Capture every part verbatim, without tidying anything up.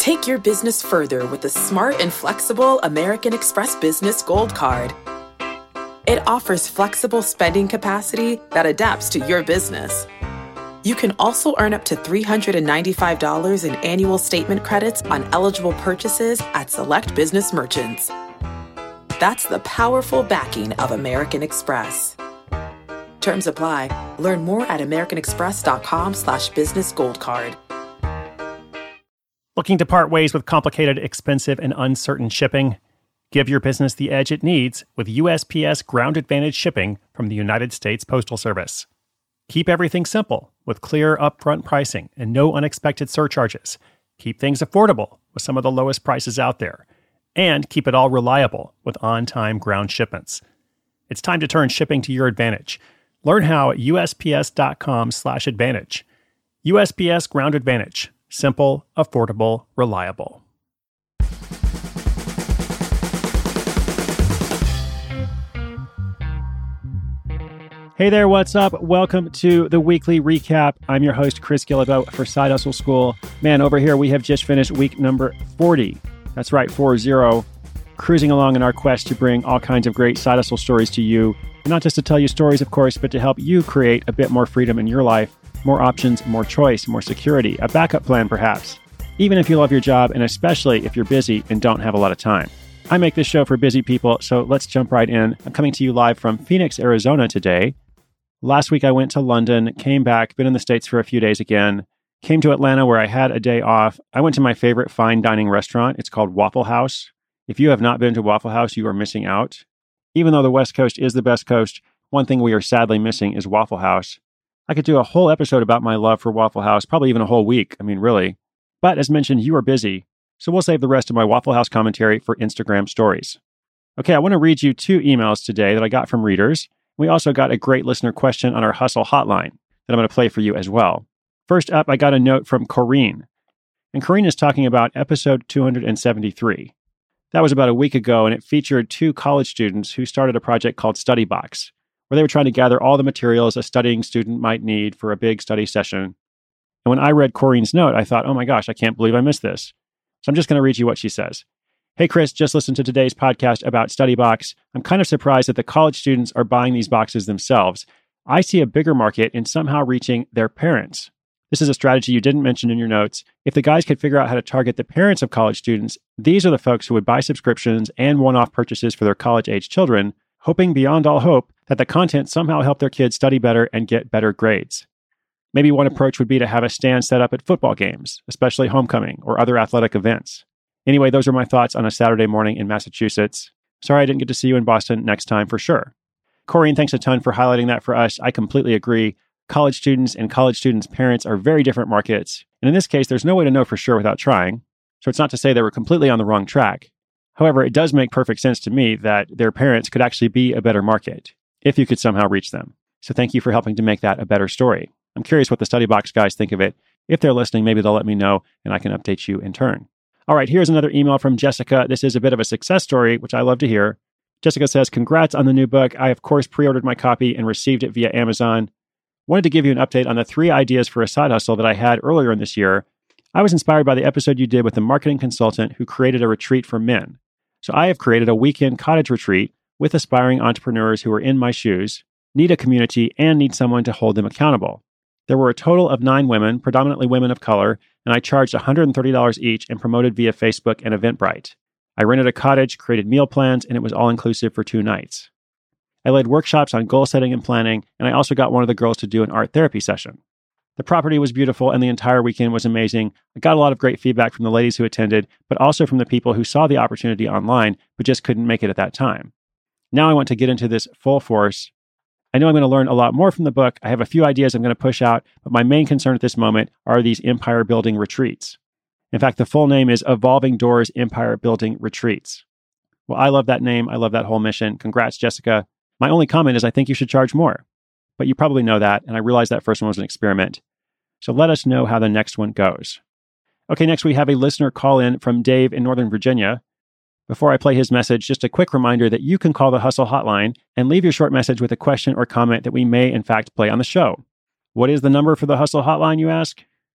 Take your business further with the smart and flexible American Express Business Gold Card. It offers flexible spending capacity that adapts to your business. You can also earn up to three hundred ninety-five dollars in annual statement credits on eligible purchases at select business merchants. That's the powerful backing of American Express. Terms apply. Learn more at americanexpress.com slash business gold card. Looking to part ways with complicated, expensive, and uncertain shipping? Give your business the edge it needs with U S P S Ground Advantage shipping from the United States Postal Service. Keep everything simple with clear upfront pricing and no unexpected surcharges. Keep things affordable with some of the lowest prices out there. And keep it all reliable with on-time ground shipments. It's time to turn shipping to your advantage. Learn how at USPS.com slash advantage. U S P S Ground Advantage. Simple, affordable, reliable. Hey there, what's up? Welcome to the weekly recap. I'm your host, Chris Guillebeau for Side Hustle School. Man, over here we have just finished week number forty. That's right, four zero. Cruising along in our quest to bring all kinds of great side hustle stories to you. And not just to tell you stories, of course, but to help you create a bit more freedom in your life, more options, more choice, more security, a backup plan perhaps. Even if you love your job, and especially if you're busy and don't have a lot of time. I make this show for busy people, so let's jump right in. I'm coming to you live from Phoenix, Arizona today. Last week I went to London, came back, been in the States for a few days again, came to Atlanta where I had a day off. I went to my favorite fine dining restaurant. It's called Waffle House. If you have not been to Waffle House, you are missing out. Even though the West Coast is the best coast, one thing we are sadly missing is Waffle House. I could do a whole episode about my love for Waffle House, probably even a whole week. I mean, really. But as mentioned, you are busy, so we'll save the rest of my Waffle House commentary for Instagram stories. Okay, I want to read you two emails today that I got from readers. We also got a great listener question on our Hustle hotline that I'm going to play for you as well. First up, I got a note from Corrine. And Corrine is talking about episode two hundred seventy-three. That was about a week ago, and it featured two college students who started a project called StudyBox, where they were trying to gather all the materials a studying student might need for a big study session. And when I read Corrine's note, I thought, oh my gosh, I can't believe I missed this. So I'm just going to read you what she says. Hey, Chris, just listened to today's podcast about StudyBox. I'm kind of surprised that the college students are buying these boxes themselves. I see a bigger market in somehow reaching their parents. This is a strategy you didn't mention in your notes. If the guys could figure out how to target the parents of college students, these are the folks who would buy subscriptions and one-off purchases for their college-age children, hoping beyond all hope that the content somehow help their kids study better and get better grades. Maybe one approach would be to have a stand set up at football games, especially homecoming or other athletic events. Anyway, those are my thoughts on a Saturday morning in Massachusetts. Sorry I didn't get to see you in Boston. Next time for sure. Corrine, thanks a ton for highlighting that for us. I completely agree. College students and college students' parents are very different markets. And in this case, there's no way to know for sure without trying. So it's not to say they were completely on the wrong track. However, it does make perfect sense to me that their parents could actually be a better market if you could somehow reach them. So thank you for helping to make that a better story. I'm curious what the StudyBox guys think of it. If they're listening, maybe they'll let me know and I can update you in turn. All right, here's another email from Jessica. This is a bit of a success story, which I love to hear. Jessica says, congrats on the new book. I, of course, pre-ordered my copy and received it via Amazon. Wanted to give you an update on the three ideas for a side hustle that I had earlier in this year. I was inspired by the episode you did with the marketing consultant who created a retreat for men. So I have created a weekend cottage retreat with aspiring entrepreneurs who are in my shoes, need a community, and need someone to hold them accountable. There were a total of nine women, predominantly women of color, and I charged one hundred thirty dollars each and promoted via Facebook and Eventbrite. I rented a cottage, created meal plans, and it was all-inclusive for two nights. I led workshops on goal setting and planning, and I also got one of the girls to do an art therapy session. The property was beautiful, and the entire weekend was amazing. I got a lot of great feedback from the ladies who attended, but also from the people who saw the opportunity online, but just couldn't make it at that time. Now I want to get into this full force. I know I'm going to learn a lot more from the book. I have a few ideas I'm going to push out, but my main concern at this moment are these empire building retreats. In fact, the full name is Evolving Doors Empire Building Retreats. Well, I love that name. I love that whole mission. Congrats, Jessica. My only comment is I think you should charge more. But you probably know that, and I realize that first one was an experiment. So let us know how the next one goes. Okay, next we have a listener call in from Dave in Northern Virginia. Before I play his message, just a quick reminder that you can call the Hustle Hotline and leave your short message with a question or comment that we may in fact play on the show. What is the number for the Hustle Hotline, you ask?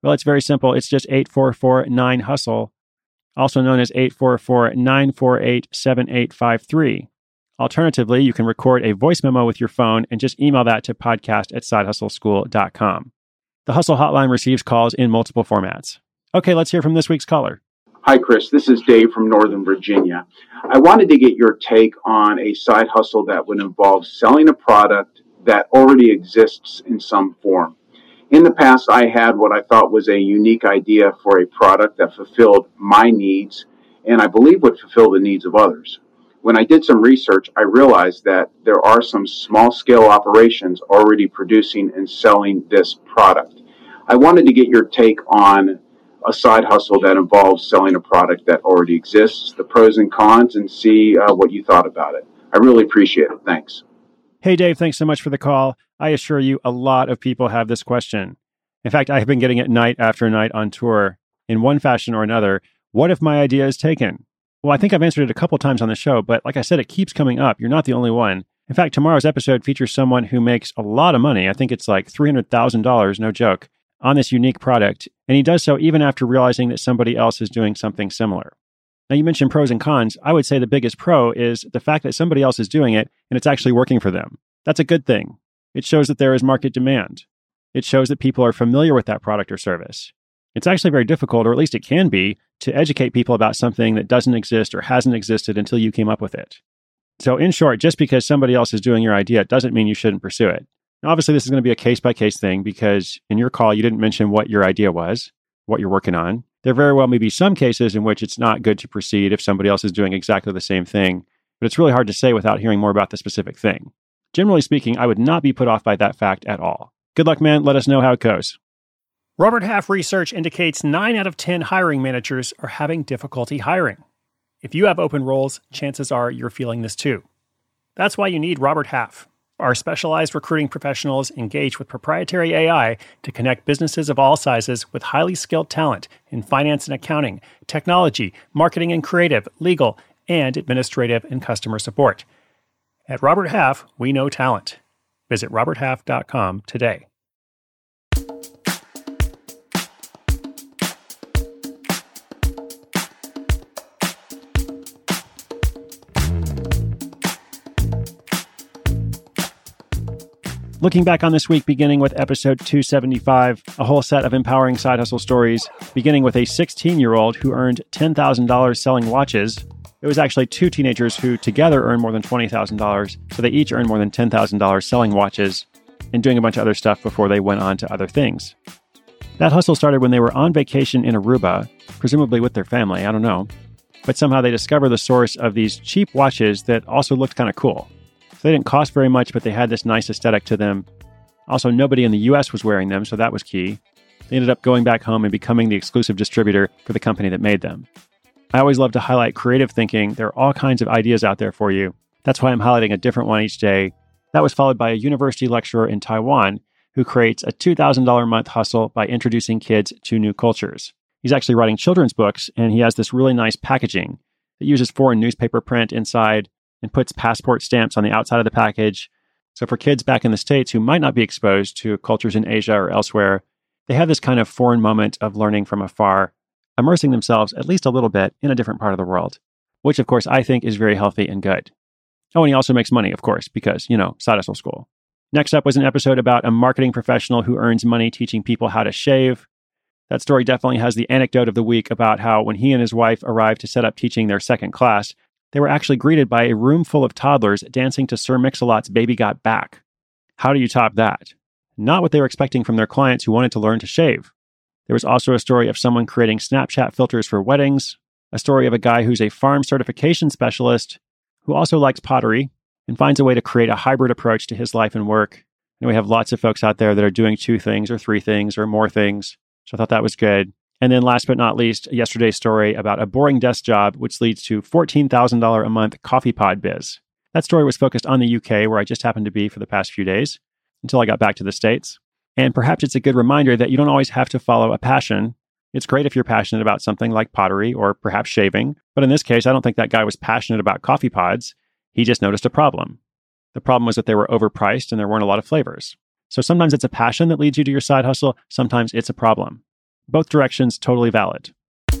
Well, it's very simple. It's just eight four four nine hustle, also known as eight four four nine four eight seven eight five three. Alternatively, you can record a voice memo with your phone and just email that to podcast at side hustle school dot com. The Hustle Hotline receives calls in multiple formats. Okay, let's hear from this week's caller. Hi, Chris. This is Dave from Northern Virginia. I wanted to get your take on a side hustle that would involve selling a product that already exists in some form. In the past, I had what I thought was a unique idea for a product that fulfilled my needs, and I believe would fulfill the needs of others. When I did some research, I realized that there are some small-scale operations already producing and selling this product. I wanted to get your take on a side hustle that involves selling a product that already exists, the pros and cons, and see uh, what you thought about it. I really appreciate it. Thanks. Hey, Dave, thanks so much for the call. I assure you, a lot of people have this question. In fact, I have been getting it night after night on tour. In one fashion or another, what if my idea is taken? Well, I think I've answered it a couple times on the show, but like I said, it keeps coming up. You're not the only one. In fact, tomorrow's episode features someone who makes a lot of money. I think it's like three hundred thousand dollars, no joke, on this unique product. And he does so even after realizing that somebody else is doing something similar. Now, you mentioned pros and cons. I would say the biggest pro is the fact that somebody else is doing it and it's actually working for them. That's a good thing. It shows that there is market demand. It shows that people are familiar with that product or service. It's actually very difficult, or at least it can be, to educate people about something that doesn't exist or hasn't existed until you came up with it. So in short, just because somebody else is doing your idea doesn't mean you shouldn't pursue it. Now, obviously, this is going to be a case-by-case thing because in your call, you didn't mention what your idea was, what you're working on. There very well may be some cases in which it's not good to proceed if somebody else is doing exactly the same thing, but it's really hard to say without hearing more about the specific thing. Generally speaking, I would not be put off by that fact at all. Good luck, man. Let us know how it goes. Robert Half research indicates nine out of ten hiring managers are having difficulty hiring. If you have open roles, chances are you're feeling this too. That's why you need Robert Half. Our specialized recruiting professionals engage with proprietary A I to connect businesses of all sizes with highly skilled talent in finance and accounting, technology, marketing and creative, legal, and administrative and customer support. At Robert Half, we know talent. Visit robert half dot com today. Looking back on this week, beginning with episode two seventy-five, a whole set of empowering side hustle stories, beginning with a sixteen-year-old who earned ten thousand dollars selling watches. It was actually two teenagers who together earned more than twenty thousand dollars, so they each earned more than ten thousand dollars selling watches and doing a bunch of other stuff before they went on to other things. That hustle started when they were on vacation in Aruba, presumably with their family, I don't know. But somehow they discovered the source of these cheap watches that also looked kind of cool. They didn't cost very much, but they had this nice aesthetic to them. Also, nobody in the U S was wearing them, so that was key. They ended up going back home and becoming the exclusive distributor for the company that made them. I always love to highlight creative thinking. There are all kinds of ideas out there for you. That's why I'm highlighting a different one each day. That was followed by a university lecturer in Taiwan who creates a two thousand dollars a month hustle by introducing kids to new cultures. He's actually writing children's books, and he has this really nice packaging that uses foreign newspaper print inside and puts passport stamps on the outside of the package. So for kids back in the States who might not be exposed to cultures in Asia or elsewhere, they have this kind of foreign moment of learning from afar, immersing themselves at least a little bit in a different part of the world, which of course I think is very healthy and good. Oh, and he also makes money, of course, because, you know, side hustle school. Next up was an episode about a marketing professional who earns money teaching people how to shave. That story definitely has the anecdote of the week about how when he and his wife arrived to set up teaching their second class, they were actually greeted by a room full of toddlers dancing to Sir Mix-a-Lot's Baby Got Back. How do you top that? Not what they were expecting from their clients who wanted to learn to shave. There was also a story of someone creating Snapchat filters for weddings, a story of a guy who's a farm certification specialist who also likes pottery and finds a way to create a hybrid approach to his life and work. And we have lots of folks out there that are doing two things or three things or more things. So I thought that was good. And then last but not least, yesterday's story about a boring desk job, which leads to fourteen thousand dollars a month coffee pod biz. That story was focused on the U K, where I just happened to be for the past few days until I got back to the States. And perhaps it's a good reminder that you don't always have to follow a passion. It's great if you're passionate about something like pottery or perhaps shaving. But in this case, I don't think that guy was passionate about coffee pods. He just noticed a problem. The problem was that they were overpriced and there weren't a lot of flavors. So sometimes it's a passion that leads you to your side hustle. Sometimes it's a problem. Both directions totally valid.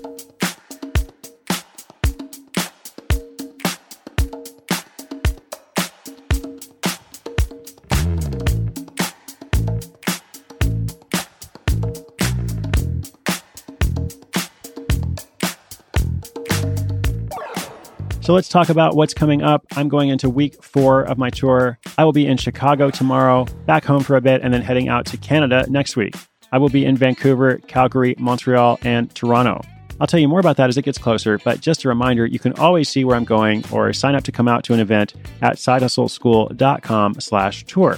So let's talk about what's coming up. I'm going into week four of my tour. I will be in Chicago tomorrow, back home for a bit, and then heading out to Canada next week. I will be in Vancouver, Calgary, Montreal, and Toronto. I'll tell you more about that as it gets closer, but just a reminder, you can always see where I'm going or sign up to come out to an event at sidehustleschool.com slash tour.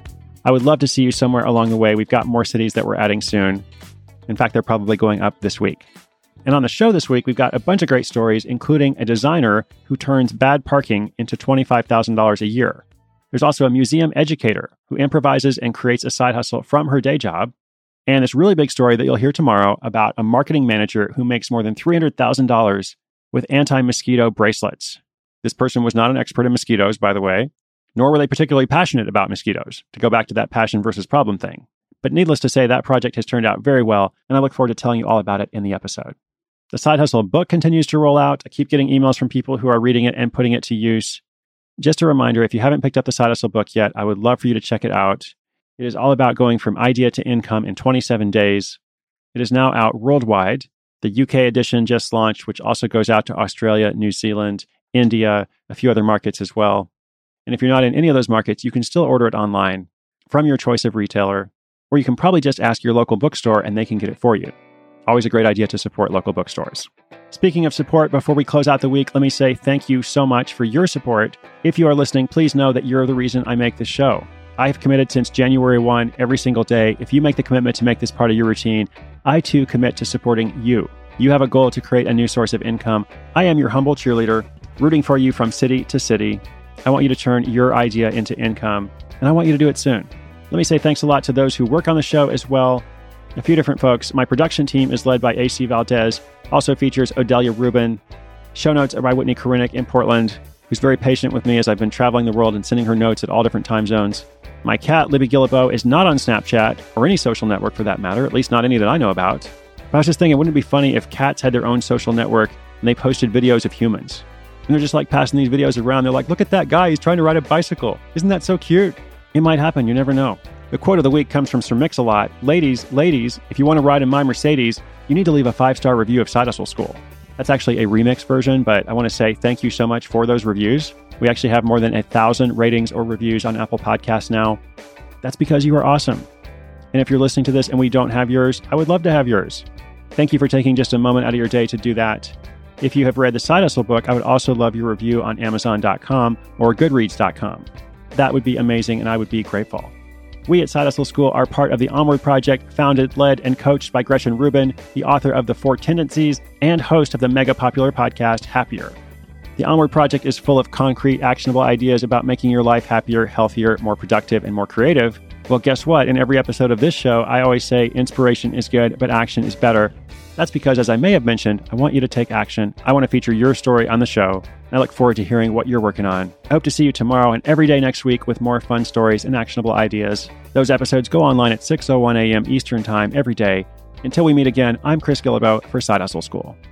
I would love to see you somewhere along the way. We've got more cities that we're adding soon. In fact, they're probably going up this week. And on the show this week, we've got a bunch of great stories, including a designer who turns bad parking into twenty-five thousand dollars a year. There's also a museum educator who improvises and creates a side hustle from her day job. And this really big story that you'll hear tomorrow about a marketing manager who makes more than three hundred thousand dollars with anti-mosquito bracelets. This person was not an expert in mosquitoes, by the way, nor were they particularly passionate about mosquitoes, to go back to that passion versus problem thing. But needless to say, that project has turned out very well, and I look forward to telling you all about it in the episode. The Side Hustle book continues to roll out. I keep getting emails from people who are reading it and putting it to use. Just a reminder, if you haven't picked up the Side Hustle book yet, I would love for you to check it out. It is all about going from idea to income in twenty-seven days. It is now out worldwide. The U K edition just launched, which also goes out to Australia, New Zealand, India, a few other markets as well. And if you're not in any of those markets, you can still order it online from your choice of retailer, or you can probably just ask your local bookstore and they can get it for you. Always a great idea to support local bookstores. Speaking of support, before we close out the week, let me say thank you so much for your support. If you are listening, please know that you're the reason I make this show. I have committed since January first every single day. If you make the commitment to make this part of your routine, I too commit to supporting you. You have a goal to create a new source of income. I am your humble cheerleader, rooting for you from city to city. I want you to turn your idea into income, and I want you to do it soon. Let me say thanks a lot to those who work on the show as well. A few different folks. My production team is led by A C Valdez, also features Odelia Rubin. Show notes are by Whitney Korinek in Portland, who's very patient with me as I've been traveling the world and sending her notes at all different time zones. My cat, Libby Guillebeau, is not on Snapchat, or any social network for that matter, at least not any that I know about. But I was just thinking, wouldn't it be funny if cats had their own social network and they posted videos of humans? And they're just like passing these videos around. They're like, look at that guy, he's trying to ride a bicycle. Isn't that so cute? It might happen, you never know. The quote of the week comes from Sir Mix-a-Lot. Ladies, ladies, if you want to ride in my Mercedes, you need to leave a five-star review of Side Hustle School. That's actually a remix version, but I want to say thank you so much for those reviews. We actually have more than a thousand ratings or reviews on Apple Podcasts now. That's because you are awesome. And if you're listening to this and we don't have yours, I would love to have yours. Thank you for taking just a moment out of your day to do that. If you have read the Side Hustle book, I would also love your review on amazon dot com or goodreads dot com. That would be amazing, and I would be grateful. We at Side Hustle School are part of the Onward Project, founded, led, and coached by Gretchen Rubin, the author of The Four Tendencies and host of the mega popular podcast, Happier. The Onward Project is full of concrete, actionable ideas about making your life happier, healthier, more productive, and more creative. Well, guess what? In every episode of this show, I always say inspiration is good, but action is better. That's because, as I may have mentioned, I want you to take action. I want to feature your story on the show. And I look forward to hearing what you're working on. I hope to see you tomorrow and every day next week with more fun stories and actionable ideas. Those episodes go online at six oh one a.m. Eastern Time every day. Until we meet again, I'm Chris Guillebeau for Side Hustle School.